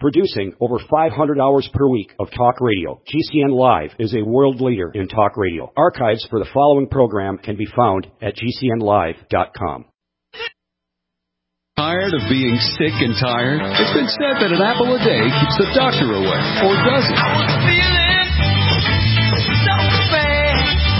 Producing over 500 hours per week of talk radio, GCN Live is a world leader in talk radio. Archives for the following program can be found at GCNlive.com. Tired of being sick and tired? It's been said that an apple a day keeps the doctor away. Or does it? I was feeling so bad.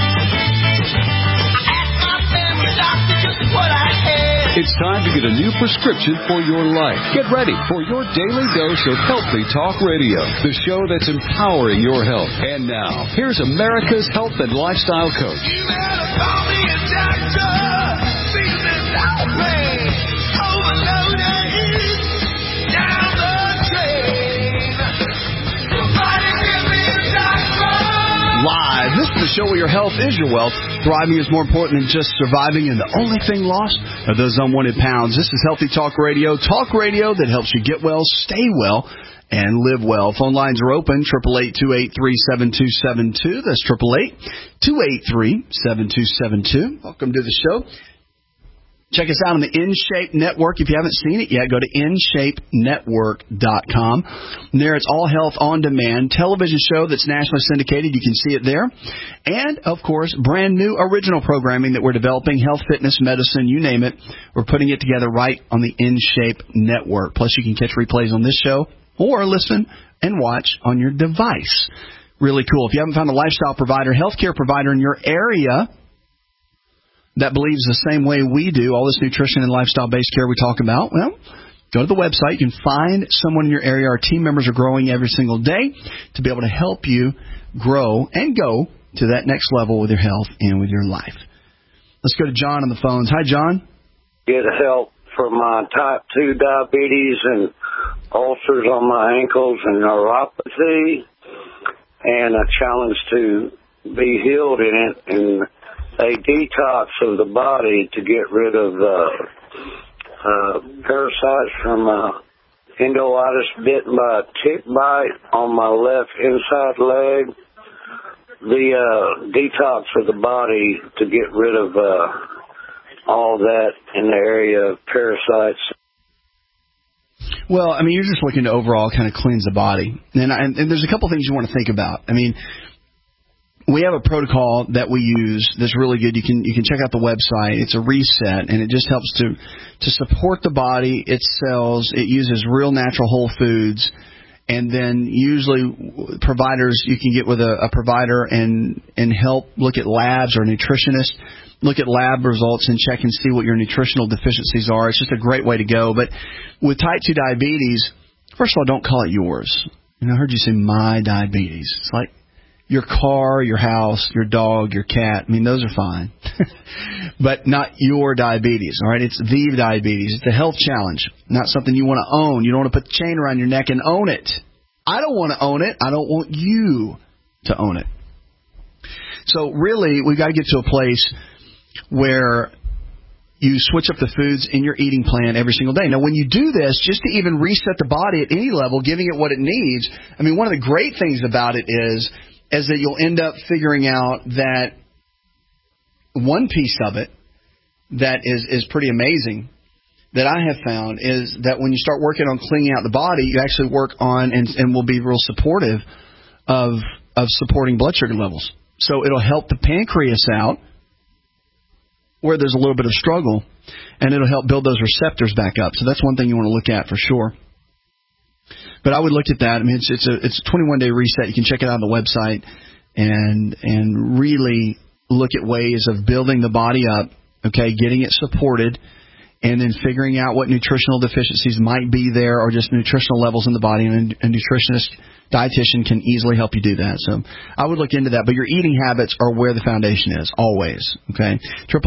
I asked my family doctor just what I had. It's time to get a new prescription for your life. Get ready for your daily dose of Healthy Talk Radio, the show that's empowering your health. And now, here's America's health and lifestyle coach. You better call me a doctor. Feeling so bad. Live. This is the show where your health is your wealth. Thriving is more important than just surviving, and the only thing lost are those unwanted pounds. This is Healthy Talk Radio that helps you get well, stay well, and live well. Phone lines are open, 888-283-7272. That's 888-283-7272. Welcome to the show. Check us out on the InShape Network. If you haven't seen it yet, go to InShapeNetwork.com. And there it's All Health On Demand, television show that's nationally syndicated. You can see it there. And, of course, brand new original programming that we're developing, health, fitness, medicine, you name it. We're putting it together right on the InShape Network. Plus, you can catch replays on this show or listen and watch on your device. Really cool. If you haven't found a lifestyle provider, healthcare provider in your area that believes the same way we do, all this nutrition and lifestyle-based care we talk about, well, go to the website. You can find someone in your area. Our team members are growing every single day to be able to help you grow and go to that next level with your health and with your life. Let's go to John on the phones. Hi, John. Get help for my type 2 diabetes and ulcers on my ankles and neuropathy, and a challenge to be healed in it, and a detox of the body to get rid of parasites from endoitis bitten by a tick bite on my left inside leg. The detox of the body to get rid of all that in the area of parasites. Well, I mean, you're just looking to overall kind of cleanse the body. And there's a couple things you want to think about. I mean, we have a protocol that we use that's really good. You can check out the website. It's a reset, and it just helps to support the body, its cells. It uses real natural whole foods, and then usually providers, you can get with a provider and help look at labs or a nutritionist, look at lab results and check and see what your nutritional deficiencies are. It's just a great way to go. But with type 2 diabetes, first of all, don't call it yours. I heard you say my diabetes. It's like your car, your house, your dog, your cat. I mean, those are fine. But not your diabetes, all right? It's the diabetes. It's a health challenge, not something you want to own. You don't want to put the chain around your neck and own it. I don't want to own it. I don't want you to own it. So really, we've got to get to a place where you switch up the foods in your eating plan every single day. Now, when you do this, just to even reset the body at any level, giving it what it needs, I mean, one of the great things about it is that you'll end up figuring out that one piece of it that is pretty amazing that I have found is that when you start working on cleaning out the body, you actually work on and will be real supportive of supporting blood sugar levels. So it'll help the pancreas out where there's a little bit of struggle, and it'll help build those receptors back up. So that's one thing you want to look at for sure. But I would look at that. I mean, it's a 21-day reset. You can check it out on the website and really look at ways of building the body up, okay, getting it supported, and then figuring out what nutritional deficiencies might be there or just nutritional levels in the body. And a nutritionist, dietitian can easily help you do that. So I would look into that. But your eating habits are where the foundation is, always, okay?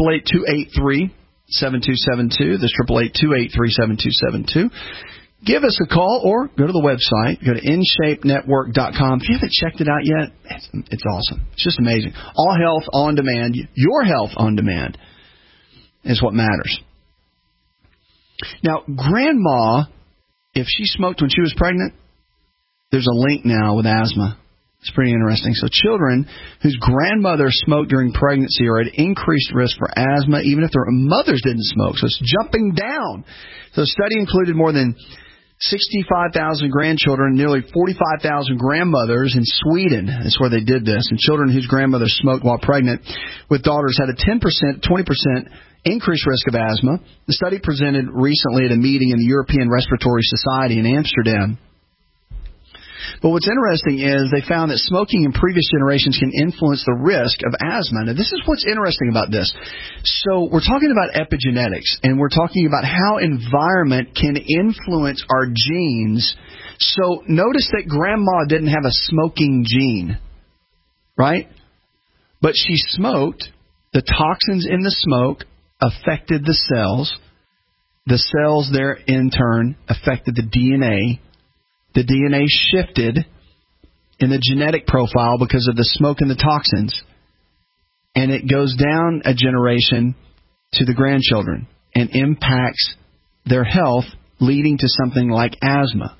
888-283-7272. That's 888-283-7272. Give us a call or go to the website. Go to InShapeNetwork.com. If you haven't checked it out yet, it's awesome. It's just amazing. All health on demand. Your health on demand is what matters. Now, Grandma, if she smoked when she was pregnant, there's a link now with asthma. It's pretty interesting. So children whose grandmother smoked during pregnancy are at increased risk for asthma, even if their mothers didn't smoke. So it's jumping down. So the study included more than 65,000 grandchildren, nearly 45,000 grandmothers in Sweden. That's where they did this. And children whose grandmothers smoked while pregnant with daughters had a 10%, 20% increased risk of asthma. The study presented recently at a meeting in the European Respiratory Society in Amsterdam. But what's interesting is they found that smoking in previous generations can influence the risk of asthma. Now, this is what's interesting about this. So we're talking about epigenetics, and we're talking about how environment can influence our genes. So notice that Grandma didn't have a smoking gene, right? But she smoked. The toxins in the smoke affected the cells. The cells there, in turn, affected the DNA. The DNA shifted in the genetic profile because of the smoke and the toxins, and it goes down a generation to the grandchildren and impacts their health, leading to something like asthma.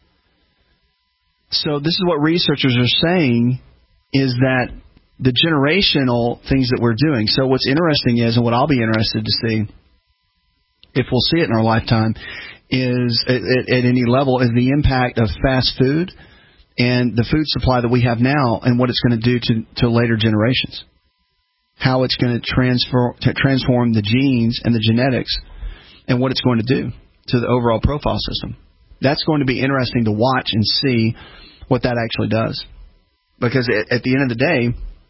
So this is what researchers are saying, is that the generational things that we're doing. So what's interesting is, and what I'll be interested to see, if we'll see it in our lifetime, is at any level, is the impact of fast food and the food supply that we have now, and what it's going to do to later generations. How it's going to transform the genes and the genetics, and what it's going to do to the overall profile system. That's going to be interesting to watch and see what that actually does. Because at the end of the day,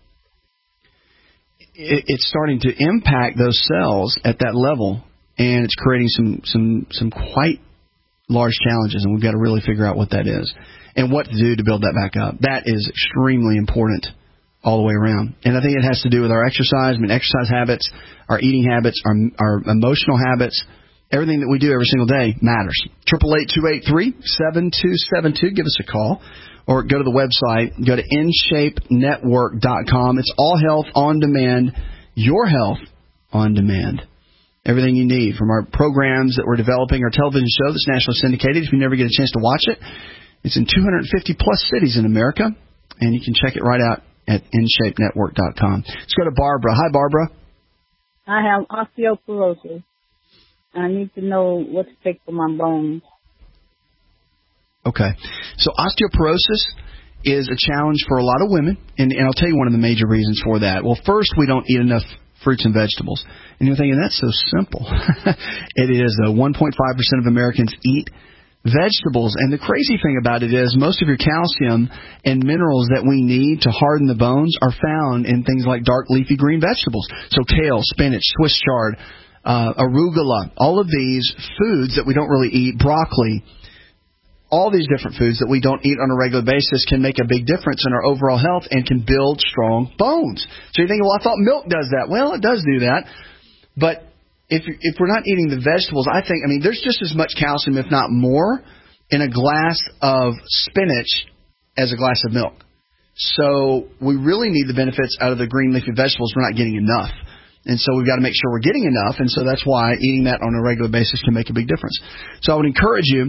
it's starting to impact those cells at that level. And it's creating some quite large challenges, and we've got to really figure out what that is and what to do to build that back up. That is extremely important all the way around. And I think it has to do with our exercise. I mean, exercise habits, our eating habits, our emotional habits. Everything that we do every single day matters. 888-283-7272. Give us a call. Or go to the website. Go to InShapeNetwork.com. It's all health on demand. Your health on demand. Everything you need from our programs that we're developing, our television show that's nationally syndicated. If you never get a chance to watch it, it's in 250-plus cities in America, and you can check it right out at InShapeNetwork.com. Let's go to Barbara. Hi, Barbara. I have osteoporosis. I need to know what to take for my bones. Okay. So osteoporosis is a challenge for a lot of women, and I'll tell you one of the major reasons for that. Well, first, we don't eat enough fruits and vegetables. And you're thinking, that's so simple. It is. 1.5% of Americans eat vegetables. And the crazy thing about it is most of your calcium and minerals that we need to harden the bones are found in things like dark leafy green vegetables. So kale, spinach, Swiss chard, arugula, all of these foods that we don't really eat, broccoli, all these different foods that we don't eat on a regular basis can make a big difference in our overall health and can build strong bones. So you're thinking, well, I thought milk does that. Well, it does do that. But if we're not eating the vegetables, I mean, there's just as much calcium, if not more, in a glass of spinach as a glass of milk. So we really need the benefits out of the green leafy vegetables. We're not getting enough. And so we've got to make sure we're getting enough. And so that's why eating that on a regular basis can make a big difference. So I would encourage you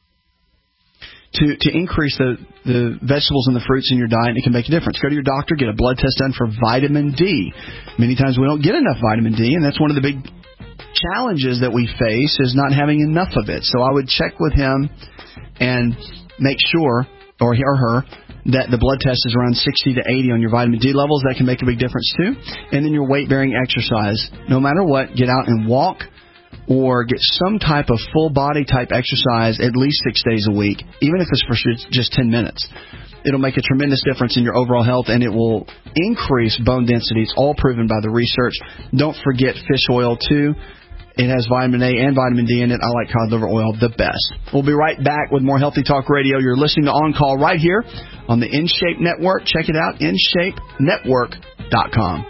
to increase the vegetables and the fruits in your diet, and it can make a difference. Go to your doctor, get a blood test done for vitamin D. Many times we don't get enough vitamin D, and that's one of the big challenges that we face, is not having enough of it. So I would check with him and make sure, or he or her, that the blood test is around 60 to 80 on your vitamin D levels. That can make a big difference too. And then your weight-bearing exercise. No matter what, get out and walk, or get some type of full-body type exercise at least 6 days a week, even if it's for just 10 minutes. It'll make a tremendous difference in your overall health, and it will increase bone density. It's all proven by the research. Don't forget fish oil, too. It has vitamin A and vitamin D in it. I like cod liver oil the best. We'll be right back with more Healthy Talk Radio. You're listening to On Call right here on the InShape Network. Check it out, InShapeNetwork.com.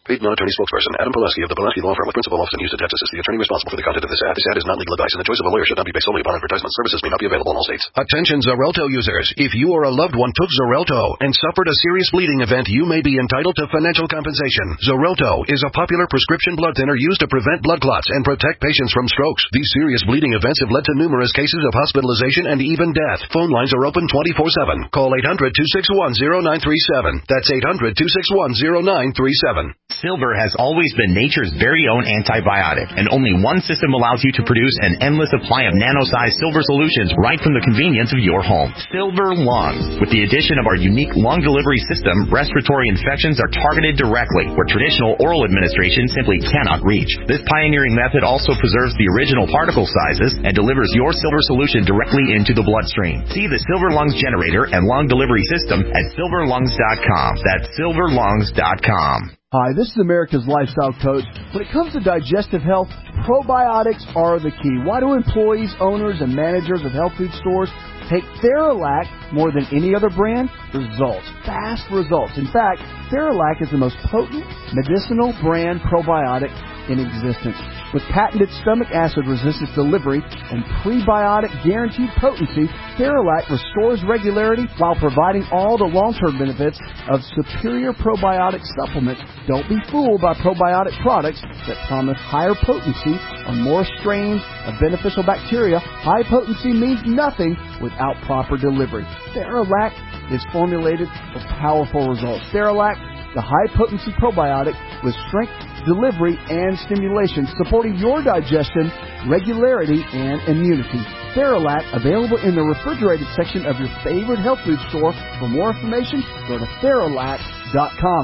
Paid non-attorney spokesperson Adam Pileski of the Pileski Law Firm with principal office in Houston, Texas is the attorney responsible for the content of this ad. This ad is not legal advice, and the choice of a lawyer should not be based solely upon advertisement. Services may not be available in all states. Attention Xarelto users. If you or a loved one took Xarelto and suffered a serious bleeding event, you may be entitled to financial compensation. Xarelto is a popular prescription blood thinner used to prevent blood clots and protect patients from strokes. These serious bleeding events have led to numerous cases of hospitalization and even death. Phone lines are open 24/7. Call 800-261-0937. That's 800-261-0937. Silver has always been nature's very own antibiotic, and only one system allows you to produce an endless supply of nano-sized silver solutions right from the convenience of your home. Silver Lungs. With the addition of our unique lung delivery system, respiratory infections are targeted directly, where traditional oral administration simply cannot reach. This pioneering method also preserves the original particle sizes and delivers your silver solution directly into the bloodstream. See the Silver Lungs generator and lung delivery system at silverlungs.com. That's silverlungs.com. Hi, this is America's Lifestyle Coach. When it comes to digestive health, probiotics are the key. Why do employees, owners, and managers of health food stores take Theralac more than any other brand? Results. Fast results. In fact, Theralac is the most potent medicinal brand probiotic in existence. With patented stomach acid resistance delivery and prebiotic guaranteed potency, Theralac restores regularity while providing all the long-term benefits of superior probiotic supplements. Don't be fooled by probiotic products that promise higher potency or more strains of beneficial bacteria. High potency means nothing without proper delivery. Theralac is formulated for powerful results. Theralac, the high-potency probiotic with strength, delivery, and stimulation, supporting your digestion, regularity, and immunity. Theralac, available in the refrigerated section of your favorite health food store. For more information, go to Theralac.com.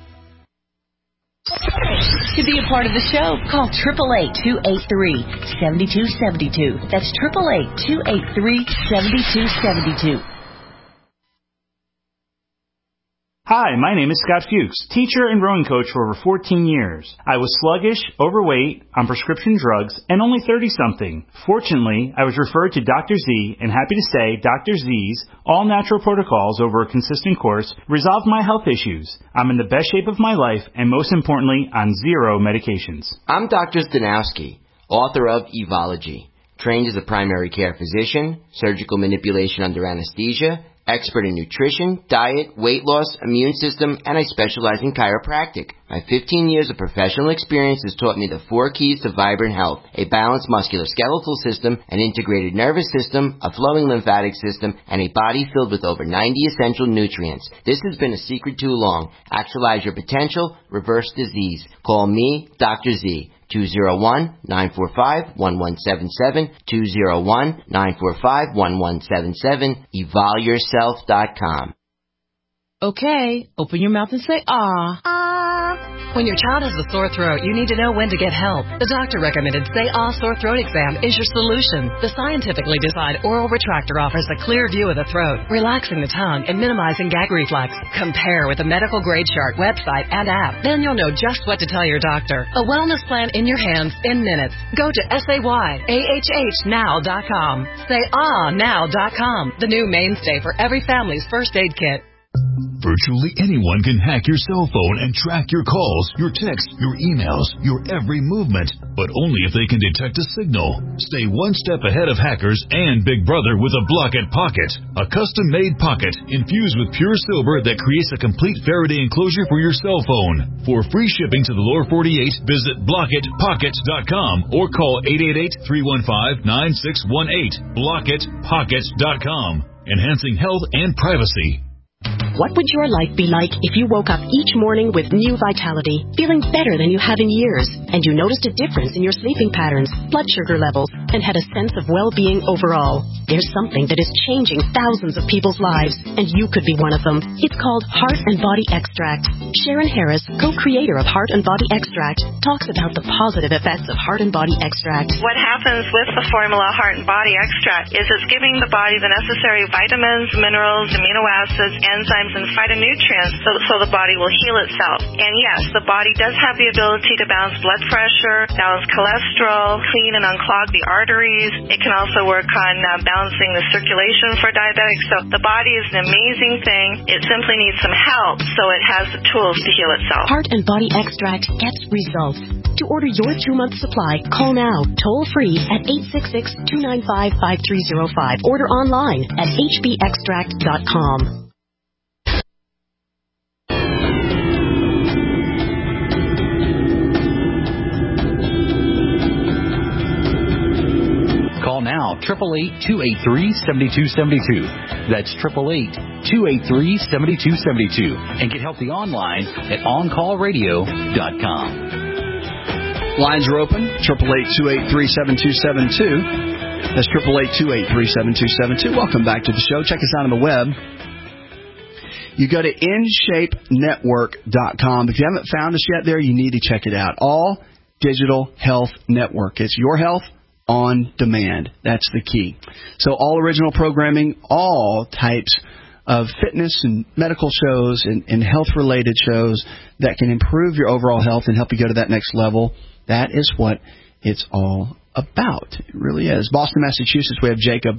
To be a part of the show, call 888-283-7272. That's 888-283-7272. Hi, my name is Scott Fuchs, teacher and rowing coach for over 14 years. I was sluggish, overweight, on prescription drugs, and only 30-something. Fortunately, I was referred to Dr. Z, and happy to say Dr. Z's all-natural protocols over a consistent course resolved my health issues. I'm in the best shape of my life, and most importantly, on 0 medications. I'm Dr. Zdanowski, author of Evology, trained as a primary care physician, surgical manipulation under anesthesia, expert in nutrition, diet, weight loss, immune system, and I specialize in chiropractic. My 15 years of professional experience has taught me the 4 keys to vibrant health: a balanced musculoskeletal system, an integrated nervous system, a flowing lymphatic system, and a body filled with over 90 essential nutrients. This has been a secret too long. Actualize your potential, reverse disease. Call me, Dr. Z. 201-945-1177, 201-945-1177, evolyourself.com. Okay, open your mouth and say, ah. When your child has a sore throat, you need to know when to get help. The doctor recommended Say Ah Sore Throat Exam is your solution. The scientifically designed oral retractor offers a clear view of the throat, relaxing the tongue and minimizing gag reflex. Compare with the medical grade chart, website, and app. Then you'll know just what to tell your doctor. A wellness plan in your hands in minutes. Go to SayAHHnow.com. SayAhNow.com, the new mainstay for every family's first aid kit. Virtually anyone can hack your cell phone and track your calls, your texts, your emails, your every movement, but only if they can detect a signal. Stay one step ahead of hackers and Big Brother with a Blockit Pocket, a custom-made pocket infused with pure silver that creates a complete Faraday enclosure for your cell phone. For free shipping to the lower 48, visit BlockitPocket.com or call 888-315-9618. BlockitPocket.com, enhancing health and privacy. What would your life be like if you woke up each morning with new vitality, feeling better than you have in years, and you noticed a difference in your sleeping patterns, blood sugar levels, and had a sense of well-being overall? There's something that is changing thousands of people's lives, and you could be one of them. It's called Heart and Body Extract. Sharon Harris, co-creator of Heart and Body Extract, talks about the positive effects of Heart and Body Extract. What happens with the formula Heart and Body Extract is it's giving the body the necessary vitamins, minerals, amino acids, enzymes, enzymes and phytonutrients so the body will heal itself. And yes, the body does have the ability to balance blood pressure, balance cholesterol, clean and unclog the arteries. It can also work on balancing the circulation for diabetics. So the body is an amazing thing. It simply needs some help so it has the tools to heal itself. Heart and Body Extract gets results. To order your 2-month supply, call now, toll free at 866-295-5305. Order online at hbextract.com. Call now, 888-283-7272. That's 888-283-7272. And get healthy online at OnCallRadio.com. Lines are open, 888-283-7272. That's 888-283-7272. Welcome back to the show. Check us out on the web. You go to InShapeNetwork.com. If you haven't found us yet there, you need to check it out. All Digital Health Network. It's your health on demand. That's the key. So all original programming, all types of fitness and medical shows and health-related shows that can improve your overall health and help you go to that next level. That is what it's all about. It really is. Boston, Massachusetts, we have Jacob.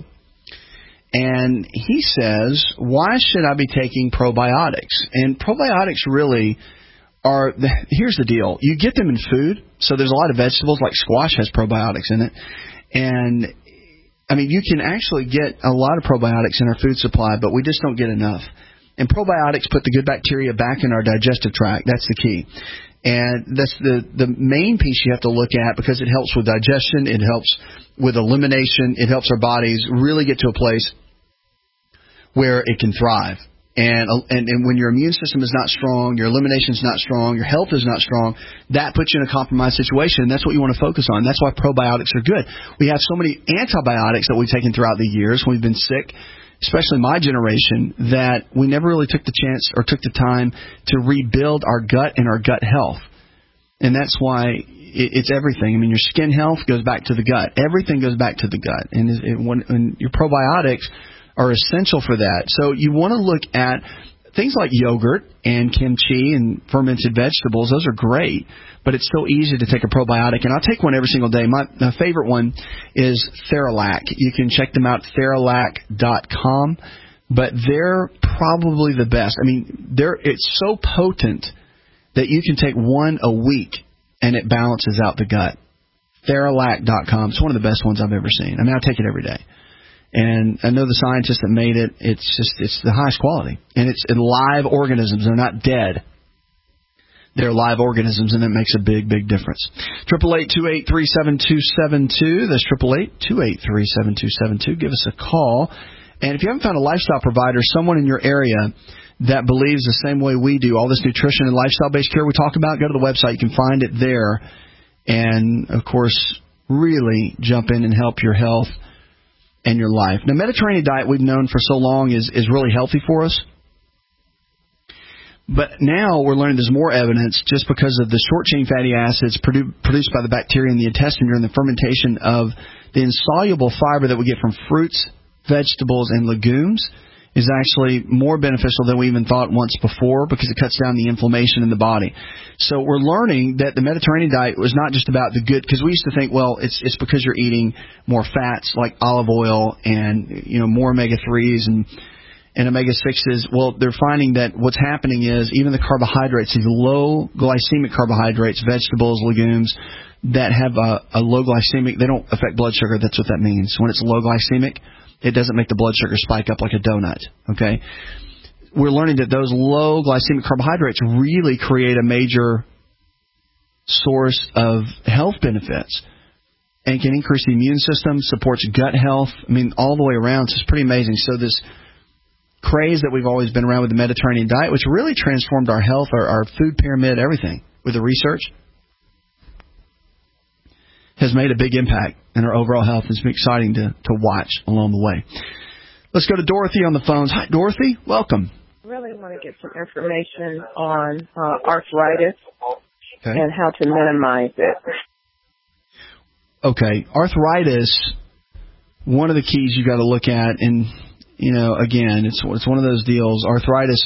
And he says, why should I be taking probiotics? And probiotics really are, here's the deal. You get them in food. So there's a lot of vegetables, like squash has probiotics in it. And, I mean, you can actually get a lot of probiotics in our food supply, but we just don't get enough. And probiotics put the good bacteria back in our digestive tract. That's the key. And that's the main piece you have to look at, because it helps with digestion, it helps with elimination, it helps our bodies really get to a place where it can thrive. And when your immune system is not strong, your elimination is not strong, your health is not strong, that puts you in a compromised situation, and that's what you want to focus on. That's why probiotics are good. We have so many antibiotics that we've taken throughout the years when we've been sick, especially my generation, that we never really took the chance or took the time to rebuild our gut and our gut health. And that's why it's everything. I mean, your skin health goes back to the gut. Everything goes back to the gut. And when your probiotics are essential for that. So you want to look at things like yogurt and kimchi and fermented vegetables. Those are great, but it's so easy to take a probiotic. And I'll take one every single day. My favorite one is Theralac. You can check them out, Theralac.com. But they're probably the best. I mean, it's so potent that you can take one a week and it balances out the gut. Theralac.com. It's one of the best ones I've ever seen. I mean, I take it every day. And I know the scientists that made it, it's the highest quality. And it's in live organisms. They're not dead. They're live organisms, and that makes a big, big difference. 888-283-7272. That's 888-283-7272. Give us a call. And if you haven't found a lifestyle provider, someone in your area that believes the same way we do, all this nutrition and lifestyle-based care we talk about, go to the website. You can find it there. And, of course, really jump in and help your health and your life. Now, Mediterranean diet we've known for so long is really healthy for us. But now we're learning there's more evidence just because of the short-chain fatty acids produced by the bacteria in the intestine during the fermentation of the insoluble fiber that we get from fruits, vegetables, and legumes is actually more beneficial than we even thought once before, because it cuts down the inflammation in the body. So we're learning that the Mediterranean diet was not just about the good, because we used to think, well, it's because you're eating more fats like olive oil and more omega-3s and omega-6s. Well, they're finding that what's happening is even the carbohydrates, these low glycemic carbohydrates, vegetables, legumes, that have a low glycemic, they don't affect blood sugar. That's what that means. When it's low glycemic, it doesn't make the blood sugar spike up like a donut, okay? We're learning that those low glycemic carbohydrates really create a major source of health benefits and can increase the immune system, supports gut health. I mean, all the way around. So it's pretty amazing. So this craze that we've always been around with the Mediterranean diet, which really transformed our health, our food pyramid, everything with the research, has made a big impact in our overall health. It's been exciting to watch along the way. Let's go to Dorothy on the phones. Hi, Dorothy. Welcome. I really want to get some information on arthritis and how to minimize it. Okay. Arthritis, one of the keys you got to look at, and again, it's one of those deals. Arthritis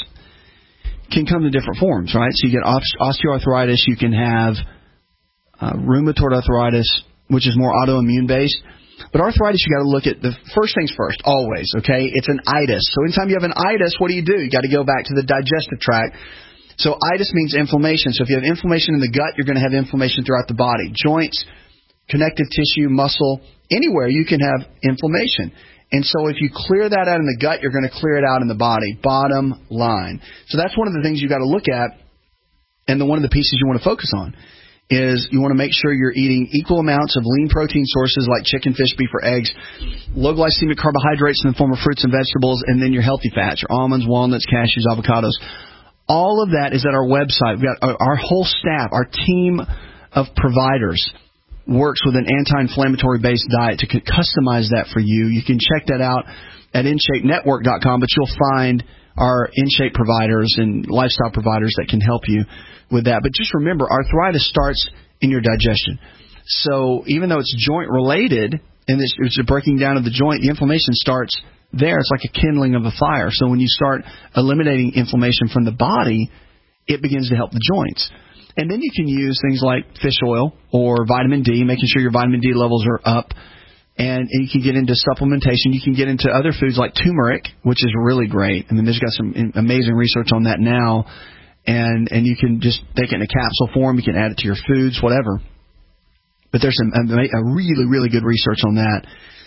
can come in different forms, right? So you get osteoarthritis, you can have rheumatoid arthritis, which is more autoimmune based. But arthritis, you got to look at the first things first, always, okay? It's an itis. So anytime you have an itis, what do? You got to go back to the digestive tract. So itis means inflammation. So if you have inflammation in the gut, you're going to have inflammation throughout the body. Joints, connective tissue, muscle, anywhere you can have inflammation. And so if you clear that out in the gut, you're going to clear it out in the body, bottom line. So that's one of the things you got to look at, and one of the pieces you want to focus on is you want to make sure you're eating equal amounts of lean protein sources like chicken, fish, beef, or eggs, low glycemic carbohydrates in the form of fruits and vegetables, and then your healthy fats, your almonds, walnuts, cashews, avocados. All of that is at our website. We've got our whole staff, our team of providers works with an anti-inflammatory based diet to customize that for you. You can check that out at InShapeNetwork.com, but you'll find our InShape providers and lifestyle providers that can help you with that. But just remember, arthritis starts in your digestion. So even though it's joint related and it's a breaking down of the joint, the inflammation starts there. It's like a kindling of a fire. So when you start eliminating inflammation from the body, it begins to help the joints. And then you can use things like fish oil or vitamin D, making sure your vitamin D levels are up. And you can get into supplementation. You can get into other foods like turmeric, which is really great. I mean, there's got some amazing research on that now. And you can just take it in a capsule form. You can add it to your foods, whatever. But there's a really, really good research on that.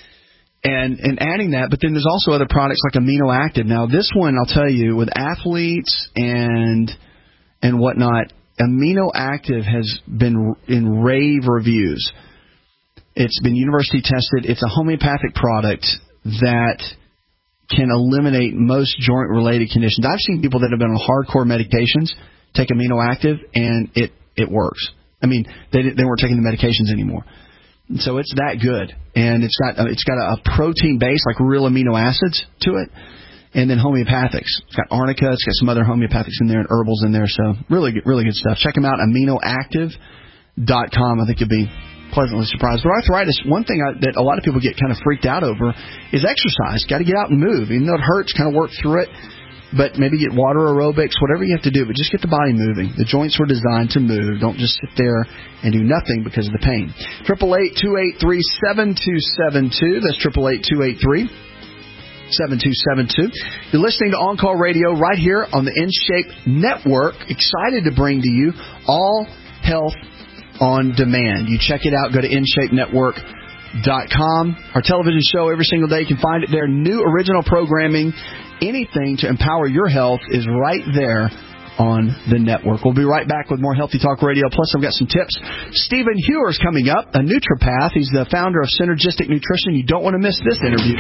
And adding that, but then there's also other products like Amino Active. Now, this one, I'll tell you, with athletes and whatnot, Amino Active has been in rave reviews. It's been university tested. It's a homeopathic product that can eliminate most joint-related conditions. I've seen people that have been on hardcore medications take Amino Active, and it works. I mean, they weren't taking the medications anymore. So it's that good, and it's got a protein base, like real amino acids to it, and then homeopathics. It's got arnica. It's got some other homeopathics in there and herbals in there. So really good stuff. Check them out, AminoActive.com. I think you'll be pleasantly surprised. But arthritis, one thing that a lot of people get kind of freaked out over is exercise. Got to get out and move. Even though it hurts, kind of work through it. But maybe get water aerobics, whatever you have to do, but just get the body moving. The joints were designed to move. Don't just sit there and do nothing because of the pain. 888-283-7272. That's 888-283-7272. You're listening to On Call Radio right here on the InShape Network. Excited to bring to you All Health on Demand. You check it out. Go to InShapeNetwork.com. Our television show every single day. You can find it there. New original programming. Anything to empower your health is right there on the network. We'll be right back with more Healthy Talk Radio. Plus, I've got some tips. Stephen Hewer's coming up, a Nutripath. He's the founder of Synergistic Nutrition. You don't want to miss this interview.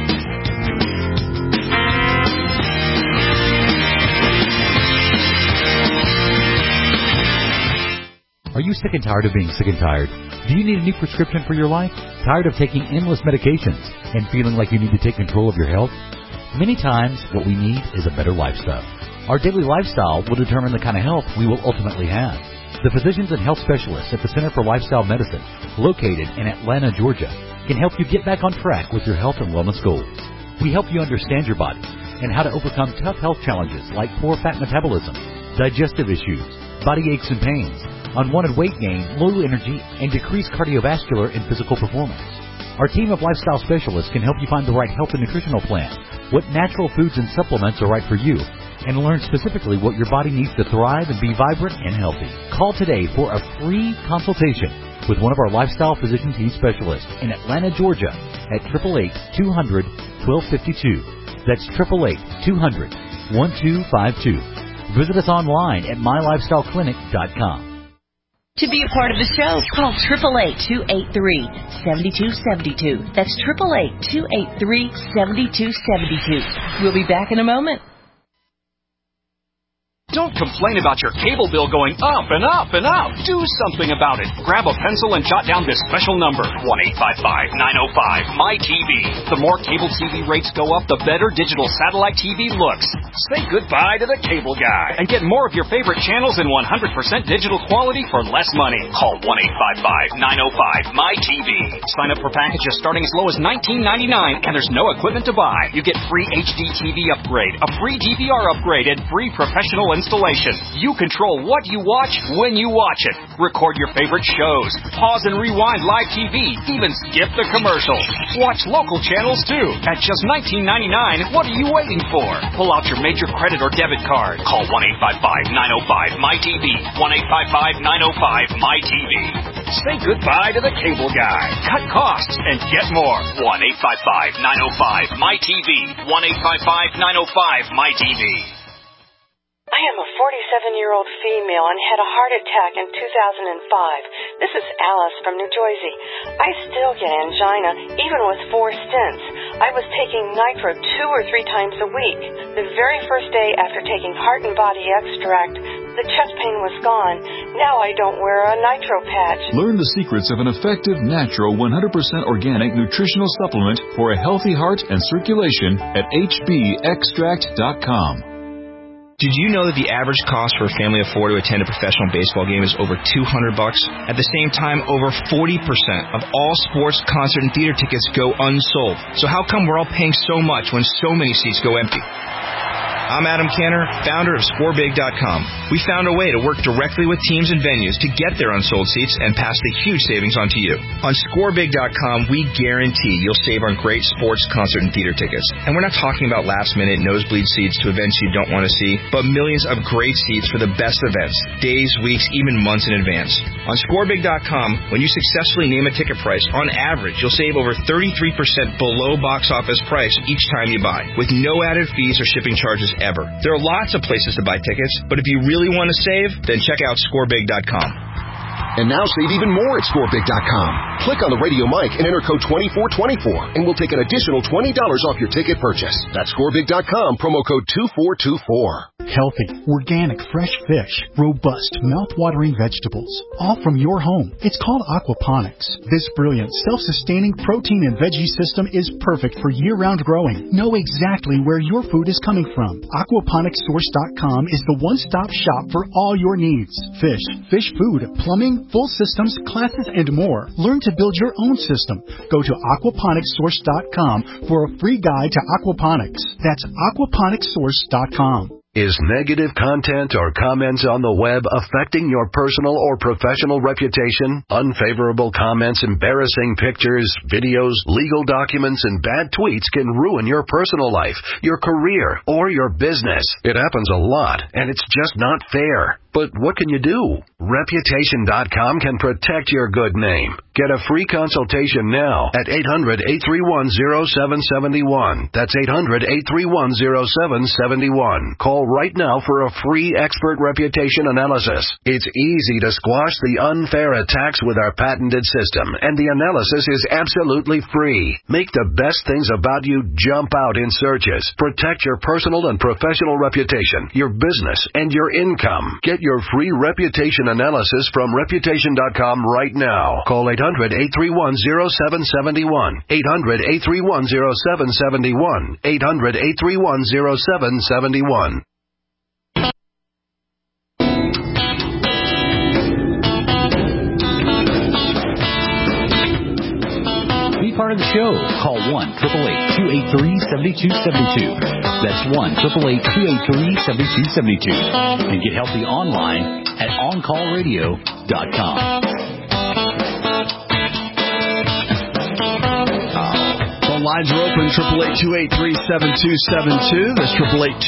Are you sick and tired of being sick and tired? Do you need a new prescription for your life? Tired of taking endless medications and feeling like you need to take control of your health? Many times, what we need is a better lifestyle. Our daily lifestyle will determine the kind of health we will ultimately have. The physicians and health specialists at the Center for Lifestyle Medicine, located in Atlanta, Georgia, can help you get back on track with your health and wellness goals. We help you understand your body and how to overcome tough health challenges like poor fat metabolism, digestive issues, body aches and pains, unwanted weight gain, low energy, and decreased cardiovascular and physical performance. Our team of lifestyle specialists can help you find the right health and nutritional plan, what natural foods and supplements are right for you, and learn specifically what your body needs to thrive and be vibrant and healthy. Call today for a free consultation with one of our lifestyle physician team specialists in Atlanta, Georgia at 888-200-1252. That's 888-200-1252. Visit us online at mylifestyleclinic.com. To be a part of the show, call 888-283-7272. That's 888-283-7272. We'll be back in a moment. Don't complain about your cable bill going up and up and up. Do something about it. Grab a pencil and jot down this special number, 1-855-905-MY-TV. The more cable TV rates go up, the better digital satellite TV looks. Say goodbye to the cable guy and get more of your favorite channels in 100% digital quality for less money. Call 1-855-905-MY-TV. Sign up for packages starting as low as $19.99, and there's no equipment to buy. You get free HD TV upgrade, a free DVR upgrade, and free professional installation. You control what you watch when you watch it. Record your favorite shows. Pause and rewind live TV. Even skip the commercials. Watch local channels too. At just $19.99, what are you waiting for? Pull out your major credit or debit card. Call 1-855-905-MY-TV. 1-855-905-MY-TV. Say goodbye to the cable guy. Cut costs and get more. 1-855-905-MY-TV. 1-855-905-MY-TV. I am a 47-year-old female and had a heart attack in 2005. This is Alice from New Jersey. I still get angina, even with 4 stents. I was taking Nitro 2 or 3 times a week. The very first day after taking Heart and Body Extract, the chest pain was gone. Now I don't wear a Nitro patch. Learn the secrets of an effective, natural, 100% organic nutritional supplement for a healthy heart and circulation at hbextract.com. Did you know that the average cost for a family of 4 to attend a professional baseball game is over $200? At the same time, over 40% of all sports, concert, and theater tickets go unsold. So how come we're all paying so much when so many seats go empty? I'm Adam Canner, founder of ScoreBig.com. We found a way to work directly with teams and venues to get their unsold seats and pass the huge savings on to you. On ScoreBig.com, we guarantee you'll save on great sports, concert, and theater tickets. And we're not talking about last-minute nosebleed seats to events you don't want to see, but millions of great seats for the best events, days, weeks, even months in advance. On ScoreBig.com, when you successfully name a ticket price, on average, you'll save over 33% below box office price each time you buy, with no added fees or shipping charges ever. There are lots of places to buy tickets, but if you really want to save, then check out ScoreBig.com. And now save even more at ScoreBig.com. Click on the radio mic and enter code 2424, and we'll take an additional $20 off your ticket purchase. That's ScoreBig.com, promo code 2424. Healthy, organic, fresh fish, robust, mouth-watering vegetables, all from your home. It's called aquaponics. This brilliant, self-sustaining protein and veggie system is perfect for year-round growing. Know exactly where your food is coming from. Aquaponicssource.com is the one-stop shop for all your needs. Fish, fish food, plumbing, full systems, classes, and more. Learn to build your own system. Go to aquaponicssource.com for a free guide to aquaponics. That's aquaponicssource.com. Is negative content or comments on the web affecting your personal or professional reputation? Unfavorable comments, embarrassing pictures, videos, legal documents, and bad tweets can ruin your personal life, your career, or your business. It happens a lot, and it's just not fair. But what can you do? Reputation.com can protect your good name. Get a free consultation now at 800-831-0771. That's 800-831-0771. Call right now for a free expert reputation analysis. It's easy to squash the unfair attacks with our patented system, and the analysis is absolutely free. Make the best things about you jump out in searches. Protect your personal and professional reputation, your business, and your income. Get your free reputation analysis from Reputation.com right now. Call 800-831-0771. 800-831-0771. 800-831-0771. Be part of the show. Call 1-888-283-7272. That's 1-888-283-7272. And get healthy online at OnCallRadio.com. Phone lines are open, 888-283-7272. That's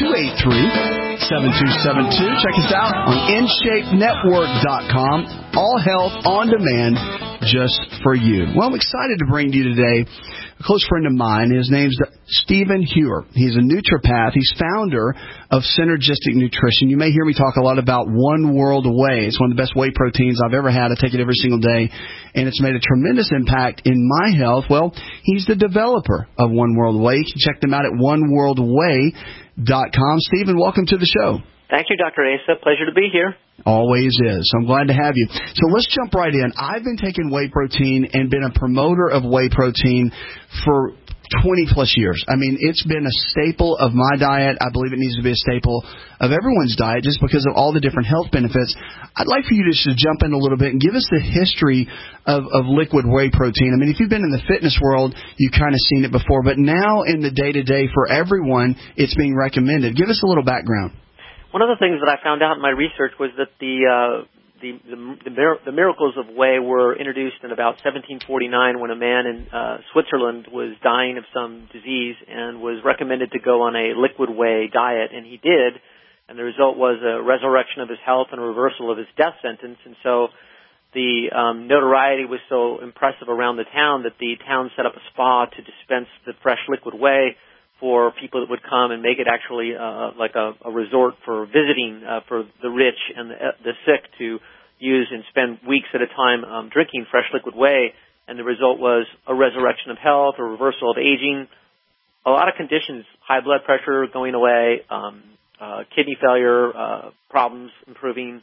888-283-7272. Check us out on InShapeNetwork.com. All health on demand, just for you. Well, I'm excited to bring to you today a close friend of mine. His name's Stephen Hewer. He's a naturopath. He's founder of Synergistic Nutrition. You may hear me talk a lot about One World Whey. It's one of the best whey proteins I've ever had. I take it every single day, and it's made a tremendous impact in my health. Well, he's the developer of One World Whey. You can check them out at oneworldwhey.com. Stephen, welcome to the show. Thank you, Dr. Asa. Pleasure to be here. Always is. So I'm glad to have you. So let's jump right in. I've been taking whey protein and been a promoter of whey protein for 20-plus years. I mean, it's been a staple of my diet. I believe it needs to be a staple of everyone's diet just because of all the different health benefits. I'd like for you to just jump in a little bit and give us the history of liquid whey protein. I mean, if you've been in the fitness world, you've kind of seen it before, but now in the day-to-day for everyone, it's being recommended. Give us a little background. One of the things that I found out in my research was that the miracles of whey were introduced in about 1749 when a man in Switzerland was dying of some disease and was recommended to go on a liquid whey diet, and he did, and the result was a resurrection of his health and a reversal of his death sentence. And so the notoriety was so impressive around the town that the town set up a spa to dispense the fresh liquid whey for people that would come and make it actually like a resort for visiting for the rich and the sick to use and spend weeks at a time drinking fresh liquid whey. And the result was a resurrection of health, a reversal of aging, a lot of conditions, high blood pressure going away, kidney failure problems improving,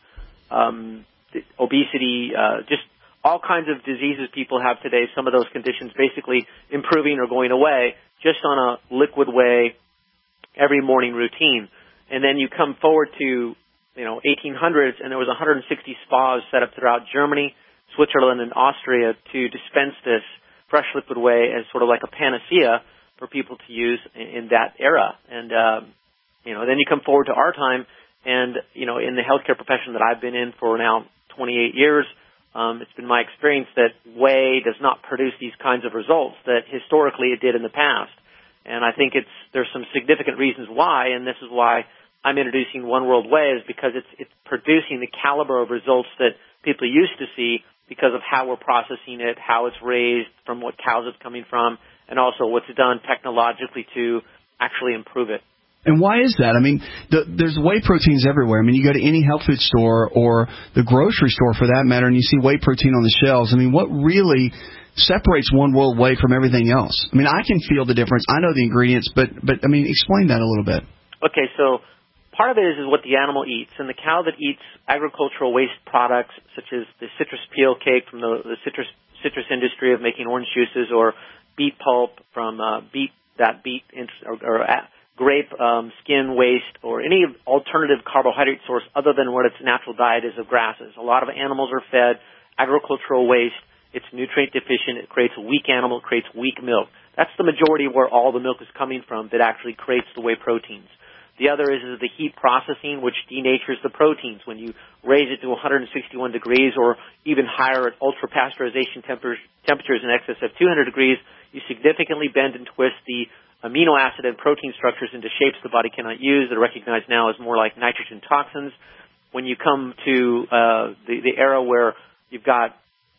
obesity, just all kinds of diseases people have today, some of those conditions basically improving or going away just on a liquid whey every morning routine. And then you come forward to, 1800s, and there was 160 spas set up throughout Germany, Switzerland, and Austria to dispense this fresh liquid whey as sort of like a panacea for people to use in that era. And, then you come forward to our time, and, in the healthcare profession that I've been in for now 28 years, it's been my experience that whey does not produce these kinds of results that historically it did in the past. And I think there's some significant reasons why, and this is why I'm introducing One World Whey, is because it's producing the caliber of results that people used to see because of how we're processing it, how it's raised, from what cows it's coming from, and also what's done technologically to actually improve it. And why is that? I mean, there's whey proteins everywhere. I mean, you go to any health food store or the grocery store for that matter, and you see whey protein on the shelves. I mean, what really separates One World Whey from everything else? I mean, I can feel the difference. I know the ingredients, but I mean, explain that a little bit. Okay, so part of it is what the animal eats. And the cow that eats agricultural waste products, such as the citrus peel cake from the citrus industry of making orange juices, or beet pulp from grape skin waste, or any alternative carbohydrate source other than what its natural diet is of grasses. A lot of animals are fed agricultural waste. It's nutrient deficient. It creates a weak animal. It creates weak milk. That's the majority of where all the milk is coming from that actually creates the whey proteins. The other is the heat processing, which denatures the proteins. When you raise it to 161 degrees or even higher at ultra-pasteurization temperatures in excess of 200 degrees, you significantly bend and twist the amino acid and protein structures into shapes the body cannot use. They're recognized now as more like nitrogen toxins. When you come to the era where you've got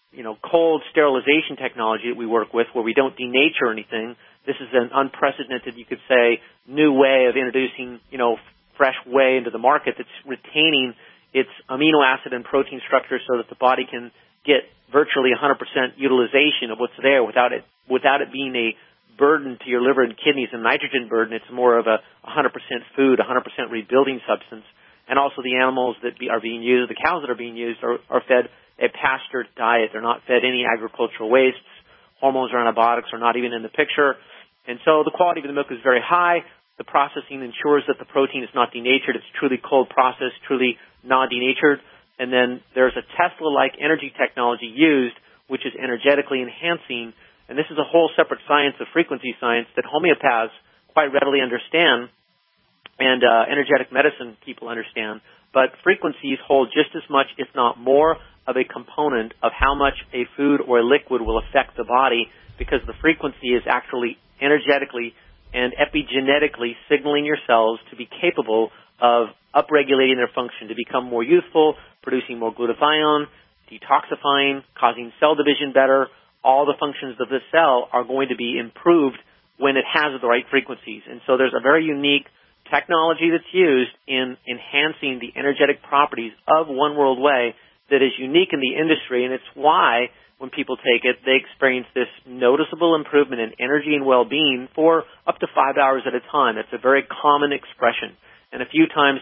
cold sterilization technology that we work with, where we don't denature anything, this is an unprecedented, you could say, new way of introducing fresh whey into the market that's retaining its amino acid and protein structures so that the body can get virtually 100% utilization of what's there without it being a burden to your liver and kidneys, a nitrogen burden. It's more of a 100% food, 100% rebuilding substance. And also the animals that are being used, the cows that are being used, are fed a pastured diet. They're not fed any agricultural wastes. Hormones or antibiotics are not even in the picture. And so the quality of the milk is very high. The processing ensures that the protein is not denatured. It's truly cold processed, truly non-denatured. And then there's a Tesla-like energy technology used, which is energetically enhancing. And this is a whole separate science of frequency science that homeopaths quite readily understand, and energetic medicine people understand. But frequencies hold just as much, if not more, of a component of how much a food or a liquid will affect the body, because the frequency is actually energetically and epigenetically signaling your cells to be capable of upregulating their function, to become more youthful, producing more glutathione, detoxifying, causing cell division better. All the functions of the cell are going to be improved when it has the right frequencies. And so there's a very unique technology that's used in enhancing the energetic properties of One World Whey that is unique in the industry, and it's why when people take it, they experience this noticeable improvement in energy and well-being for up to 5 hours at a time. It's a very common expression. And a few times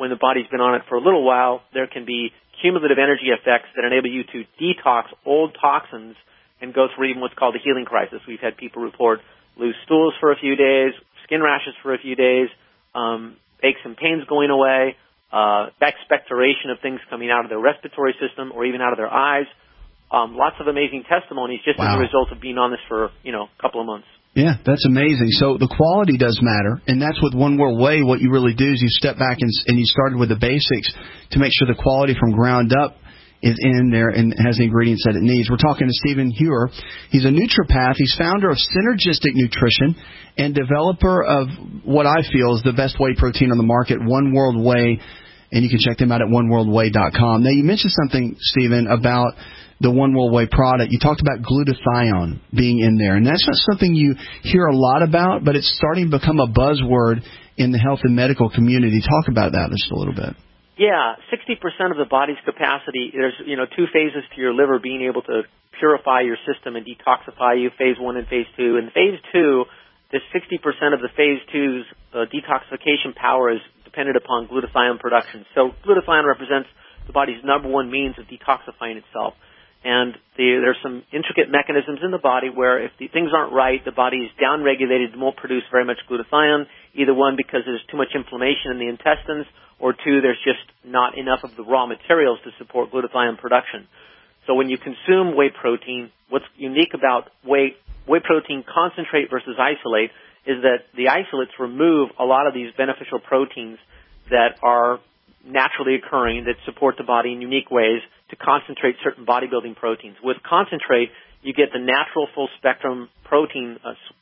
when the body's been on it for a little while, there can be cumulative energy effects that enable you to detox old toxins and go through even what's called a healing crisis. We've had people report loose stools for a few days, skin rashes for a few days, aches and pains going away, expectoration of things coming out of their respiratory system or even out of their eyes. Lots of amazing testimonies just as a result of being on this for, a couple of months. Yeah, that's amazing. So the quality does matter, and that's with One World Way. What you really do is you step back and you started with the basics to make sure the quality from ground up is in there and has the ingredients that it needs. We're talking to Stephen Hewer. He's a naturopath. He's founder of Synergistic Nutrition and developer of what I feel is the best whey protein on the market, One World Way, and you can check them out at oneworldway.com. Now, you mentioned something, Stephen, about the One World Way product. You talked about glutathione being in there, and that's not something you hear a lot about, but it's starting to become a buzzword in the health and medical community. Talk about that just a little bit. Yeah, 60% of the body's capacity, there's, 2 phases to your liver being able to purify your system and detoxify you, phase 1 and phase 2. In phase 2, this 60% of the phase 2's detoxification power is dependent upon glutathione production. So glutathione represents the body's number one means of detoxifying itself. And there's some intricate mechanisms in the body where if things aren't right, the body is downregulated and won't produce very much glutathione, either one because there's too much inflammation in the intestines, or two, there's just not enough of the raw materials to support glutathione production. So when you consume whey protein, what's unique about whey protein concentrate versus isolate is that the isolates remove a lot of these beneficial proteins that are naturally occurring that support the body in unique ways to concentrate certain bodybuilding proteins. With concentrate, you get the natural full-spectrum protein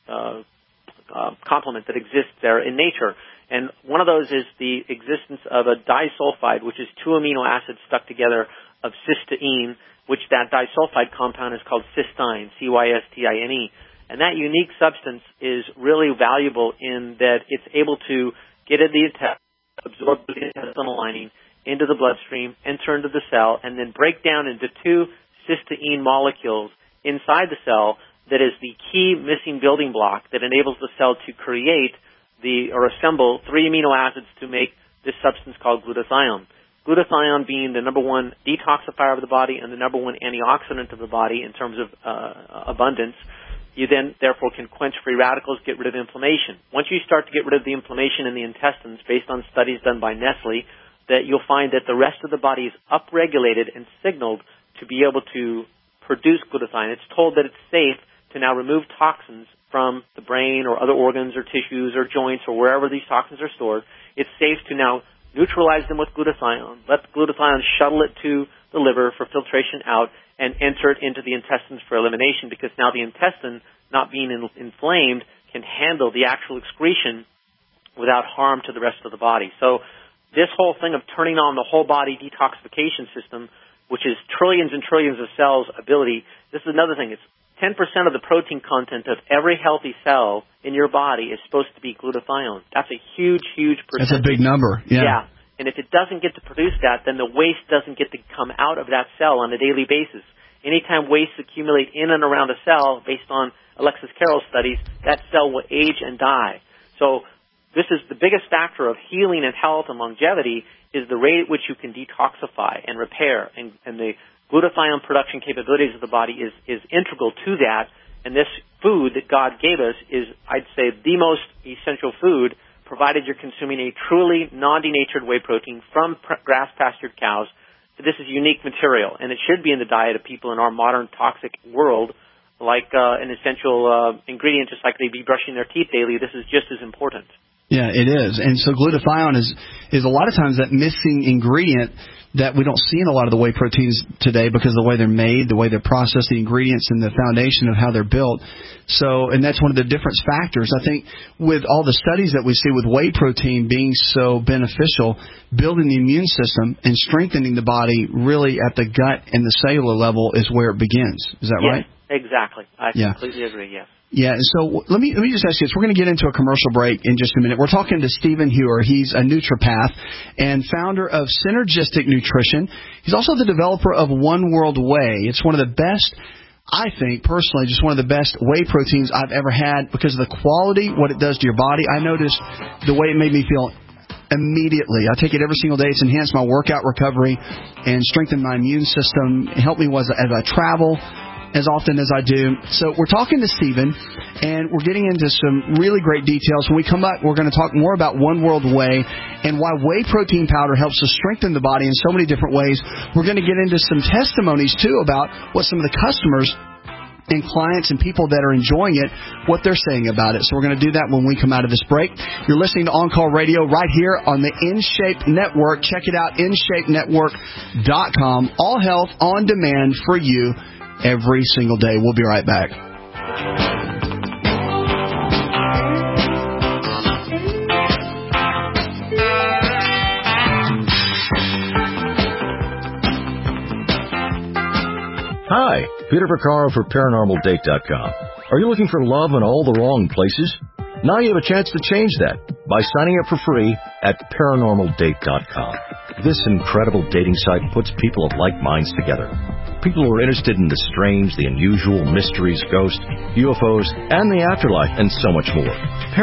complement that exists there in nature. And one of those is the existence of a disulfide, which is 2 amino acids stuck together of cysteine, which that disulfide compound is called cysteine, C-Y-S-T-I-N-E. And that unique substance is really valuable in that it's able to get in the intestine, absorb the intestinal lining into the bloodstream, enter into the cell, and then break down into 2 cysteine molecules inside the cell that is the key missing building block that enables the cell to create or assemble 3 amino acids to make this substance called glutathione. Glutathione being the number one detoxifier of the body and the number one antioxidant of the body in terms of abundance. You then, therefore, can quench free radicals, get rid of inflammation. Once you start to get rid of the inflammation in the intestines, based on studies done by Nestle, that you'll find that the rest of the body is upregulated and signaled to be able to produce glutathione. It's told that it's safe to now remove toxins from the brain or other organs or tissues or joints or wherever these toxins are stored. It's safe to now neutralize them with glutathione, let the glutathione shuttle it to the liver for filtration out, and enter it into the intestines for elimination, because now the intestine, not being inflamed, can handle the actual excretion without harm to the rest of the body. So this whole thing of turning on the whole body detoxification system, which is trillions and trillions of cells' ability, this is another thing. It's 10% of the protein content of every healthy cell in your body is supposed to be glutathione. That's a huge, huge percentage. That's a big number. Yeah. And if it doesn't get to produce that, then the waste doesn't get to come out of that cell on a daily basis. Anytime waste accumulate in and around a cell, based on Alexis Carrel's studies, that cell will age and die. So this is the biggest factor of healing and health and longevity, is the rate at which you can detoxify and repair. And the glutathione production capabilities of the body is integral to that. And this food that God gave us is, I'd say, the most essential food, provided you're consuming a truly non-denatured whey protein from grass-pastured cows. This is unique material, and it should be in the diet of people in our modern toxic world, like an essential ingredient, just like they'd be brushing their teeth daily. This is just as important. Yeah, it is. And so glutathione is a lot of times that missing ingredient that we don't see in a lot of the whey proteins today because of the way they're made, the way they're processed, the ingredients, and the foundation of how they're built. So, and that's one of the difference factors. I think with all the studies that we see with whey protein being so beneficial, building the immune system and strengthening the body really at the gut and the cellular level is where it begins. Is that right? Exactly. I completely agree, yes. Yeah, so let me just ask you this. We're going to get into a commercial break in just a minute. We're talking to Stephen Hewer. He's a naturopath and founder of Synergistic Nutrition. He's also the developer of One World Way. It's one of the best, I think, personally, just one of the best whey proteins I've ever had because of the quality, what it does to your body. I noticed the way it made me feel immediately. I take it every single day. It's enhanced my workout recovery and strengthened my immune system. It helped me as I travel as often as I do. So we're talking to Stephen, and we're getting into some really great details. When we come back, we're going to talk more about One World Whey and why whey protein powder helps to strengthen the body in so many different ways. We're going to get into some testimonies, too, about what some of the customers and clients and people that are enjoying it, what they're saying about it. So we're going to do that when we come out of this break. You're listening to On Call Radio right here on the InShape Network. Check it out, InShapeNetwork.com. All health on demand for you every single day. We'll be right back. Hi, Peter Vaccaro for ParanormalDate.com. Are you looking for love in all the wrong places? Now you have a chance to change that by signing up for free at ParanormalDate.com. This incredible dating site puts people of like minds together. People who are interested in the strange, the unusual, mysteries, ghosts, UFOs, and the afterlife, and so much more.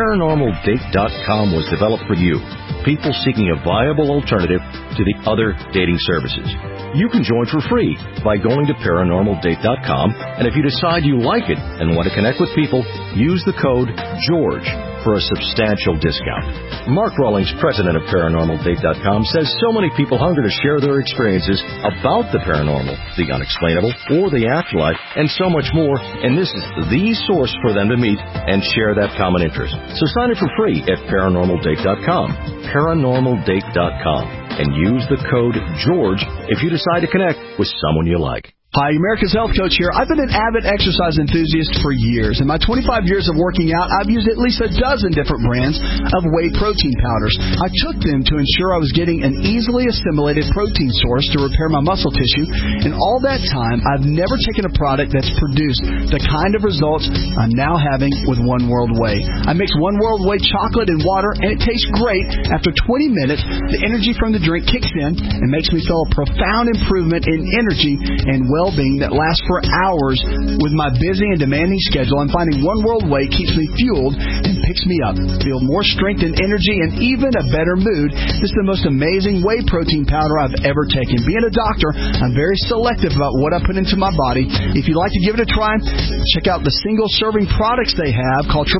ParanormalDate.com was developed for you, people seeking a viable alternative to the other dating services. You can join for free by going to ParanormalDate.com, and if you decide you like it and want to connect with people, use the code GEORGE for a substantial discount. Mark Rawlings, president of ParanormalDate.com, says so many people hunger to share their experiences about the paranormal, the unexplainable, or the afterlife, and so much more, and this is the source for them to meet and share that common interest. So sign up for free at ParanormalDate.com, ParanormalDate.com, and use the code GEORGE if you decide to connect with someone you like. Hi, America's Health Coach here. I've been an avid exercise enthusiast for years. In my 25 years of working out, I've used at least a dozen different brands of whey protein powders. I took them to ensure I was getting an easily assimilated protein source to repair my muscle tissue, and all that time, I've never taken a product that's produced the kind of results I'm now having with One World Whey. I mix One World Whey chocolate and water, and it tastes great. After 20 minutes, the energy from the drink kicks in and makes me feel a profound improvement in energy and well-being that lasts for hours. With my busy and demanding schedule, I'm finding One World Whey keeps me fueled and picks me up. Feel more strength and energy and even a better mood. This is the most amazing whey protein powder I've ever taken. Being a doctor, I'm very selective about what I put into my body. If you'd like to give it a try, check out the single-serving products they have. Call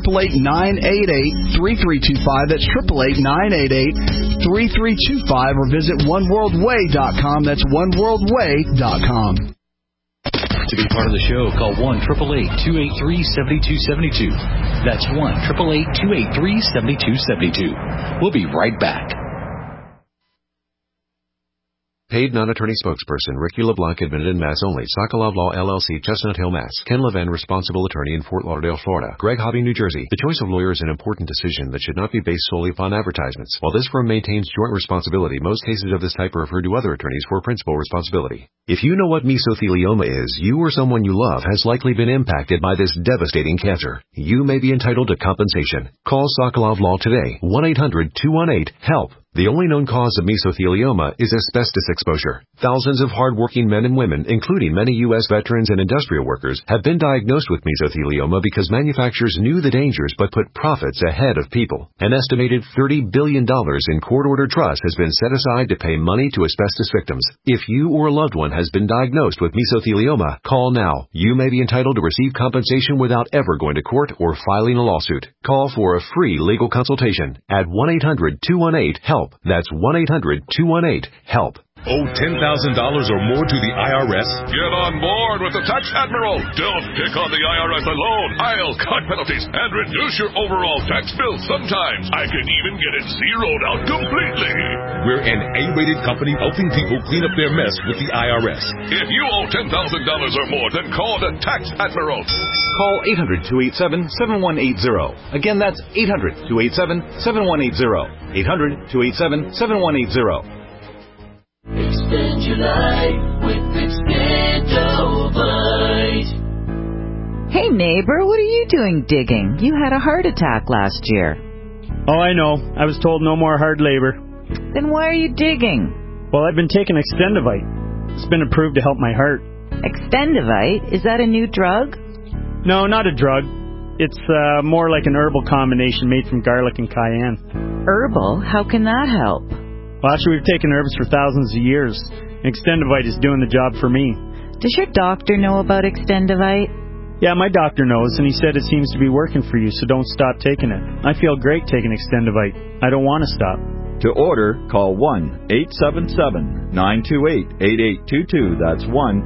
888-988-3325. That's 888-988-3325, or visit oneworldwhey.com. That's oneworldwhey.com. To be part of the show, call 1-888-283-7272. That's 1-888-283-7272. We'll be right back. Paid non-attorney spokesperson Ricky LeBlanc, admitted in Mass only. Sokolov Law, LLC, Chestnut Hill, Mass. Ken Levin, responsible attorney in Fort Lauderdale, Florida. Greg Hobby, New Jersey. The choice of lawyer is an important decision that should not be based solely upon advertisements. While this firm maintains joint responsibility, most cases of this type are referred to other attorneys for principal responsibility. If you know what mesothelioma is, you or someone you love has likely been impacted by this devastating cancer. You may be entitled to compensation. Call Sokolov Law today. 1-800-218-HELP. The only known cause of mesothelioma is asbestos exposure. Thousands of hard-working men and women, including many U.S. veterans and industrial workers, have been diagnosed with mesothelioma because manufacturers knew the dangers but put profits ahead of people. An estimated $30 billion in court-ordered trust has been set aside to pay money to asbestos victims. If you or a loved one has been diagnosed with mesothelioma, call now. You may be entitled to receive compensation without ever going to court or filing a lawsuit. Call for a free legal consultation at 1-800-218-HELP. That's 1-800-218-HELP. Owe $10,000 or more to the IRS? Get on board with the Tax Admiral. Don't pick on the IRS alone. I'll cut penalties and reduce your overall tax bill. Sometimes I can even get it zeroed out completely. We're an A-rated company helping people clean up their mess with the IRS. If you owe $10,000 or more, then call the Tax Admiral. Call 800-287-7180. Again, that's 800-287-7180. 800-287-7180. Extend your life with Extendovite. Hey neighbor, what are you doing digging? You had a heart attack last year. Oh, I know. I was told no more hard labor. Then why are you digging? Well, I've been taking Extendovite. It's been approved to help my heart. Extendovite? Is that a new drug? No, not a drug. It's more like an herbal combination made from garlic and cayenne. Herbal? How can that help? Well, actually, we've taken herbs for thousands of years. Extendivite is doing the job for me. Does your doctor know about Extendivite? Yeah, my doctor knows, and he said it seems to be working for you, so don't stop taking it. I feel great taking Extendivite. I don't want to stop. To order, call 1-877-928-8822. That's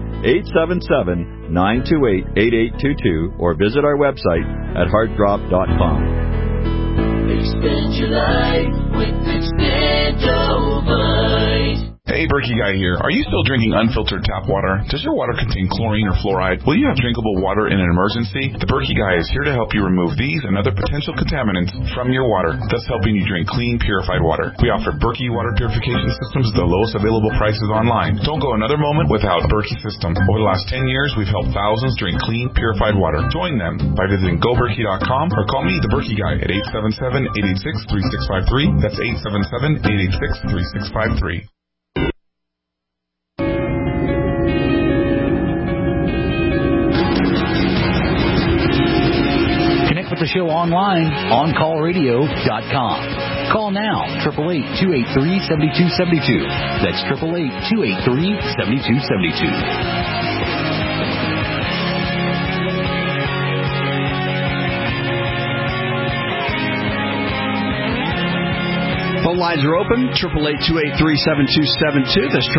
1-877-928-8822. Or visit our website at heartdrop.com. Expand your life with Extendivite. Hey, Berkey Guy here. Are you still drinking unfiltered tap water? Does your water contain chlorine or fluoride? Will you have drinkable water in an emergency? The Berkey Guy is here to help you remove these and other potential contaminants from your water, thus helping you drink clean, purified water. We offer Berkey water purification systems at the lowest available prices online. Don't go another moment without Berkey system. Over the last 10 years, we've helped thousands drink clean, purified water. Join them by visiting goberkey.com or call me, the Berkey Guy, at 877-886-3653. That's 877-886-3653. With the show online, OnCallRadio.com. Call now, 888-283-7272. That's 888-283-7272. Phone lines are open, 888-283-7272. That's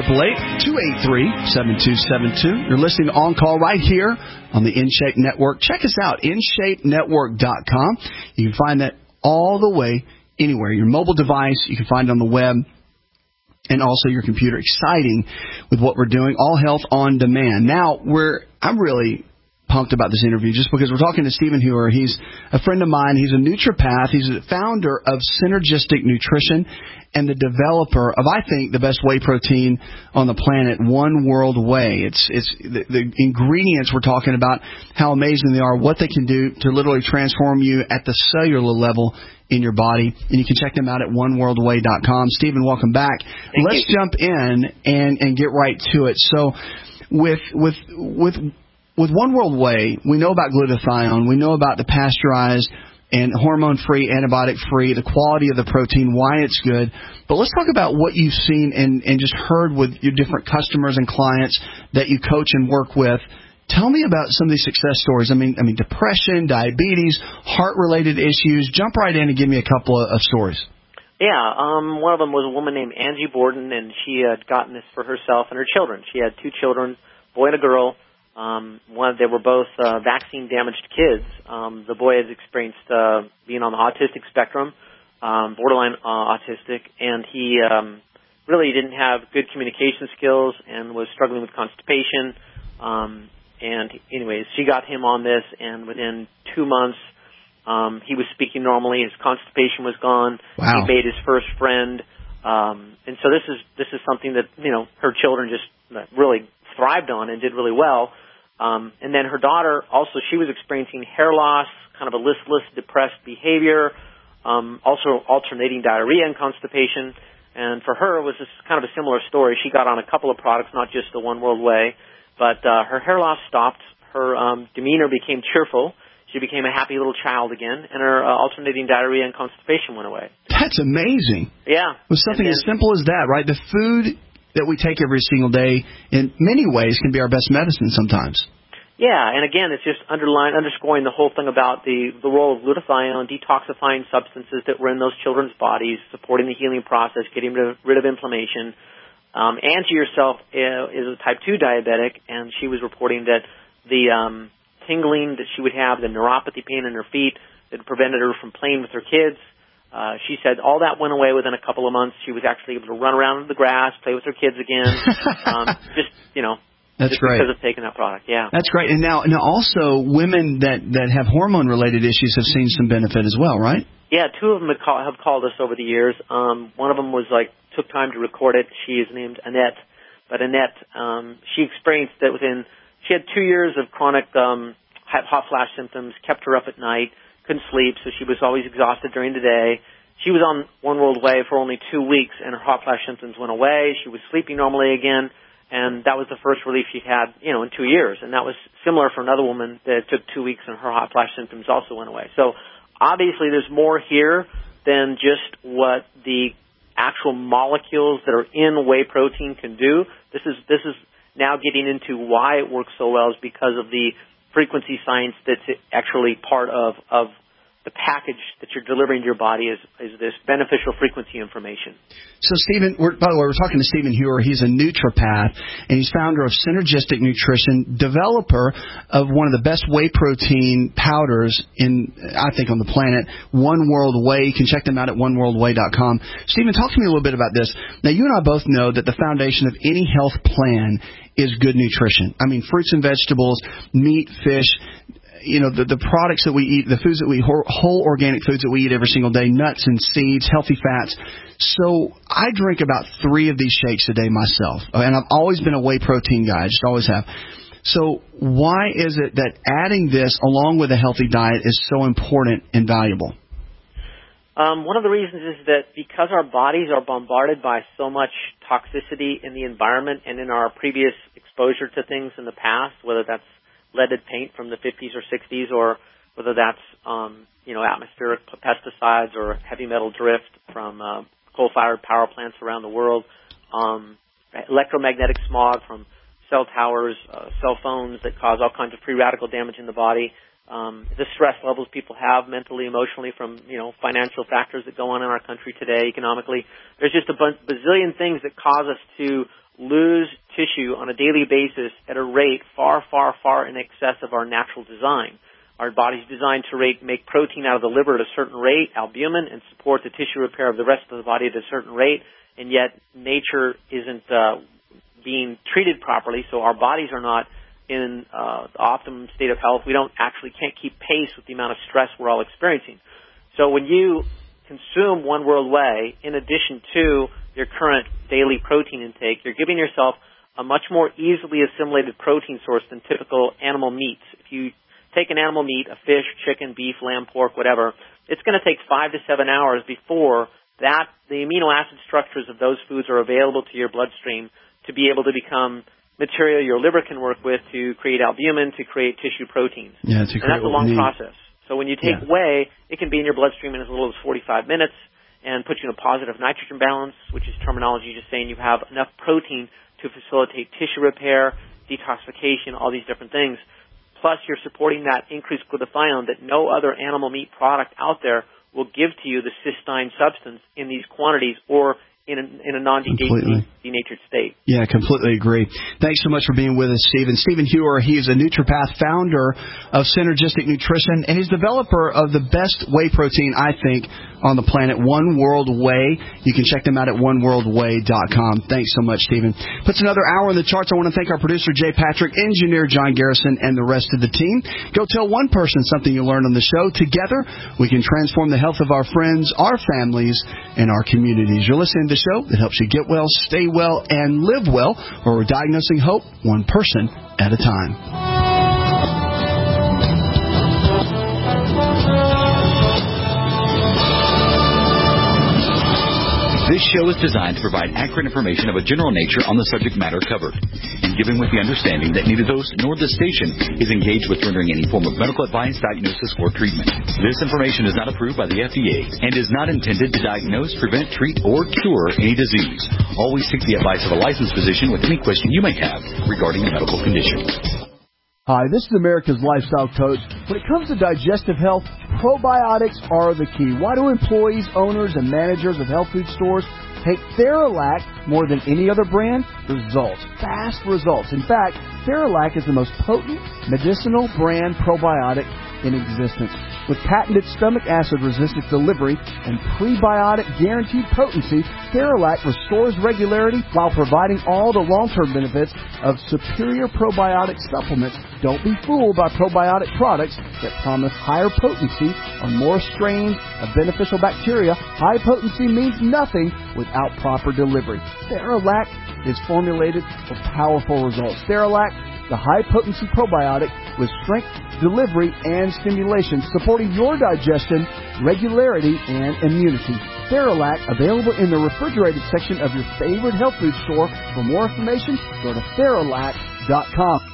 888-283-7272. You're listening to On Call right here on the InShape Network. Check us out, InShapeNetwork.com. You can find that all the way anywhere. Your mobile device, you can find it on the web, and also your computer. Exciting with what we're doing. All Health on Demand. Now, I'm really pumped about this interview just because we're talking to Stephen Hewer. He's a friend of mine. He's a naturopath. He's the founder of Synergistic Nutrition and the developer of, I think, the best whey protein on the planet, One World Whey. It's the ingredients we're talking about, how amazing they are, what they can do to literally transform you at the cellular level in your body. And you can check them out at oneworldwhey.com. Stephen, welcome back. Let's jump in and get right to it. So with One World Whey, we know about glutathione, we know about the pasteurized and hormone-free, antibiotic-free, the quality of the protein, why it's good. But let's talk about what you've seen and just heard with your different customers and clients that you coach and work with. Tell me about some of these success stories. I mean, depression, diabetes, heart-related issues. Jump right in and give me a couple of stories. Yeah, one of them was a woman named Angie Borden, and she had gotten this for herself and her children. She had two children, boy and a girl. They were both vaccine-damaged kids. The boy has experienced being on the autistic spectrum, borderline autistic, and he really didn't have good communication skills and was struggling with constipation. And anyways, she got him on this, and within 2 months, he was speaking normally. His constipation was gone. Wow. He made his first friend. And so this is something that, her children just really thrived on and did really well. And then her daughter also, she was experiencing hair loss, kind of a listless, depressed behavior, also alternating diarrhea and constipation. And for her, it was just kind of a similar story. She got on a couple of products, not just the One World Whey, but her hair loss stopped. Her demeanor became cheerful. She became a happy little child again, and her alternating diarrhea and constipation went away. That's amazing. Yeah. With something as simple as that, right? The food that we take every single day, in many ways, can be our best medicine sometimes. Yeah, and again, it's just underscoring the whole thing about the role of glutathione, detoxifying substances that were in those children's bodies, supporting the healing process, getting rid of inflammation. Angie herself is a type 2 diabetic, and she was reporting that the tingling that she would have, the neuropathy pain in her feet that prevented her from playing with her kids, she said all that went away within a couple of months. She was actually able to run around in the grass, play with her kids again. That's great. Because of taking that product, yeah. That's great. And now also women that have hormone-related issues have seen some benefit as well, right? Yeah, two of them have called us over the years. One of them was took time to record it. She is named Annette. But Annette, she experienced that she had 2 years of chronic hot flash symptoms, kept her up at night, couldn't sleep, so she was always exhausted during the day. She was on One World Whey for only 2 weeks, and her hot flash symptoms went away. She was sleeping normally again. And that was the first relief she had, in 2 years. And that was similar for another woman that it took 2 weeks and her hot flash symptoms also went away. So obviously there's more here than just what the actual molecules that are in whey protein can do. This is now getting into why it works so well is because of the frequency science that's actually part of the package that you're delivering to your body is this beneficial frequency information. So, Stephen, by the way, we're talking to Stephen Hewer. He's a naturopath, and he's founder of Synergistic Nutrition, developer of one of the best whey protein powders I think, on the planet, One World Whey. You can check them out at oneworldwhey.com. Stephen, talk to me a little bit about this. Now, you and I both know that the foundation of any health plan is good nutrition. I mean, fruits and vegetables, meat, fish, the products that we eat, the foods that we eat, whole organic foods that we eat every single day, nuts and seeds, healthy fats. So I drink about 3 of these shakes a day myself. And I've always been a whey protein guy. I just always have. So why is it that adding this along with a healthy diet is so important and valuable? One of the reasons is that because our bodies are bombarded by so much toxicity in the environment and in our previous exposure to things in the past, whether that's leaded paint from the 50s or 60s, or whether that's, atmospheric pesticides or heavy metal drift from coal-fired power plants around the world, electromagnetic smog from cell towers, cell phones that cause all kinds of free radical damage in the body, the stress levels people have mentally, emotionally from, financial factors that go on in our country today economically. There's just a bazillion things that cause us to lose tissue on a daily basis at a rate far, far, far in excess of our natural design. Our body's designed to make protein out of the liver at a certain rate, albumin, and support the tissue repair of the rest of the body at a certain rate, and yet nature isn't being treated properly, so our bodies are not in the optimum state of health. We can't keep pace with the amount of stress we're all experiencing. So when you consume One World Whey, in addition to your current daily protein intake, you're giving yourself a much more easily assimilated protein source than typical animal meats. If you take an animal meat, a fish, chicken, beef, lamb, pork, whatever, it's going to take 5 to 7 hours before the amino acid structures of those foods are available to your bloodstream to be able to become material your liver can work with to create albumin, to create tissue proteins. Yeah, and that's a long process. So when you take whey, it can be in your bloodstream in as little as 45 minutes and put you in a positive nitrogen balance, which is terminology just saying you have enough protein to facilitate tissue repair, detoxification, all these different things. Plus, you're supporting that increased glutathione that no other animal meat product out there will give to you the cystine substance in these quantities or in a non-denatured state. Yeah, completely agree. Thanks so much for being with us, Stephen. Stephen Hewer, he is a naturopath, founder of Synergistic Nutrition, and he's developer of the best whey protein, I think, on the planet, One World Whey. You can check them out at oneworldwhey.com. Thanks so much, Stephen. Puts another hour in the charts. I want to thank our producer, Jay Patrick, engineer John Garrison, and the rest of the team. Go tell one person something you learned on the show. Together, we can transform the health of our friends, our families, and our communities. You're listening to the show that helps you get well, stay well, and live well, where we're diagnosing hope one person at a time. This show is designed to provide accurate information of a general nature on the subject matter covered, and given with the understanding that neither the host nor the station is engaged with rendering any form of medical advice, diagnosis, or treatment. This information is not approved by the FDA and is not intended to diagnose, prevent, treat, or cure any disease. Always seek the advice of a licensed physician with any question you may have regarding a medical condition. Hi, this is America's Lifestyle Coach. When it comes to digestive health, probiotics are the key. Why do employees, owners, and managers of health food stores take Theralac more than any other brand? Results. Fast results. In fact, Theralac is the most potent medicinal brand probiotic in existence. With patented stomach acid-resistant delivery and prebiotic guaranteed potency, Theralac restores regularity while providing all the long-term benefits of superior probiotic supplements. Don't be fooled by probiotic products that promise higher potency on more strains of beneficial bacteria. High potency means nothing without proper delivery. Theralac is formulated for powerful results. Theralac, the high-potency probiotic with strength, delivery, and stimulation, supporting your digestion, regularity, and immunity. Theralac, available in the refrigerated section of your favorite health food store. For more information, go to Theralac.com.